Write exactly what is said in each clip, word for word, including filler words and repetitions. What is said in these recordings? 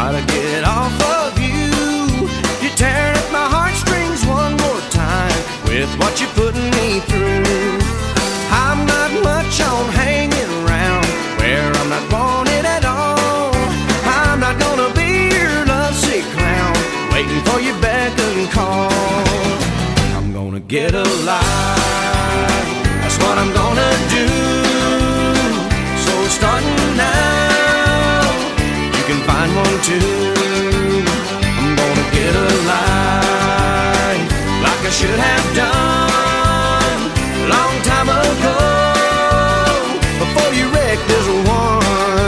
gotta get off of you. You're tearing at my heartstrings one more time with what you're putting me through. I'm not much on hanging around where I'm not wanted at all. I'm not gonna be your lovesick clown waiting for your beck and call. I'm gonna get a life, that's what I'm gonna do. So starting now, you can find one too. I'm gonna get a life like I should have done a long time ago, before you wrecked this one.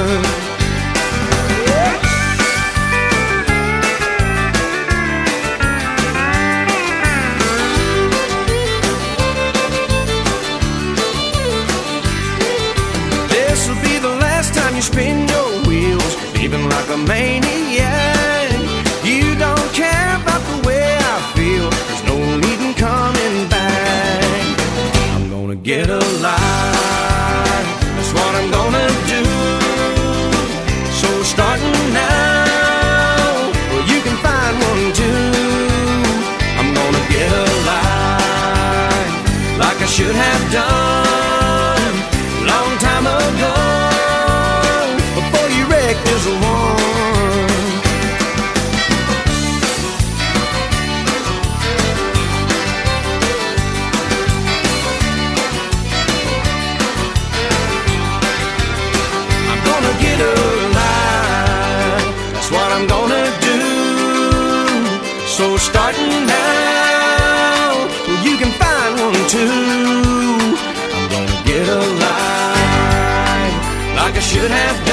This'll be the last time you spin your wheels, leaving like a maniac. You don't care about the way I feel, there's no need in coming back. I'm gonna get a life, that's what I'm gonna do. So starting now, well, you can find one too. I'm gonna get a life like I should have done a long time ago, before you wrecked this one. I'm gonna get a life, that's what I'm gonna do. So starting now, well, you can find one too. I'm gonna get a life like I should have